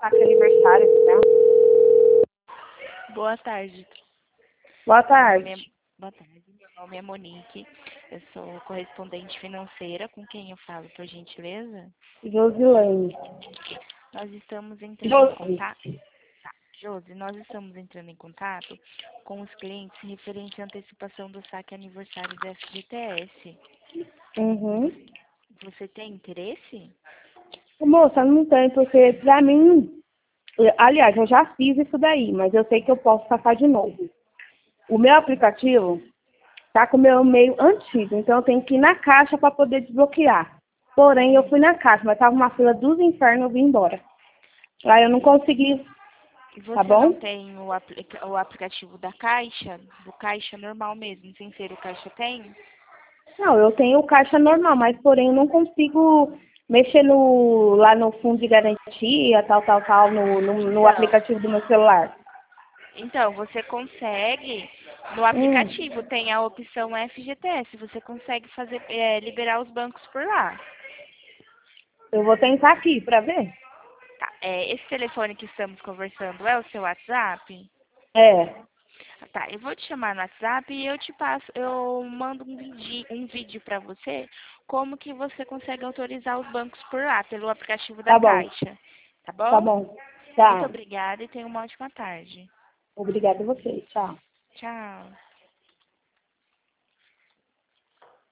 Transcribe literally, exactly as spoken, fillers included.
saque aniversário, tá? Boa tarde. Boa Meu tarde. nome é- Boa tarde. Meu nome é Monique. Eu sou correspondente financeira. Com quem eu falo, por gentileza? Josilene. Nós estamos entrando em Josi. contato. Tá, Josi, nós estamos entrando em contato com os clientes referente à antecipação do saque aniversário do F G T S. Uhum. Você tem interesse? Moça, não tem, porque pra mim... eu- Aliás, eu já fiz isso daí, mas eu sei que eu posso sacar de novo. O meu aplicativo tá com o meu e-mail antigo, então eu tenho que ir na caixa para poder desbloquear. Porém, eu fui na caixa, mas tava uma fila dos infernos, eu vim embora. Aí eu não consegui, E tá você não bom? tem o, aplica- o aplicativo da Caixa? Do Caixa normal mesmo, sem ser o Caixa Tem? Não, eu tenho caixa normal, mas porém eu não consigo mexer no, lá no fundo de garantia, tal, tal, tal, no, no, no Então, aplicativo do meu celular. Então, você consegue, no Hum, aplicativo tem a opção F G T S, você consegue fazer, é, liberar os bancos por lá. eu vou tentar aqui para ver. Tá, é, esse telefone que estamos conversando é o seu WhatsApp? É, Ah, Tá, eu vou te chamar no WhatsApp e eu te passo, eu mando um vídeo, um vídeo para você, como que você consegue autorizar os bancos por lá, pelo aplicativo da tá bom, Caixa. Tá tá bom? bom. Muito Tá. obrigada e tenha uma ótima tarde. Obrigada a você. Tchau. Tchau.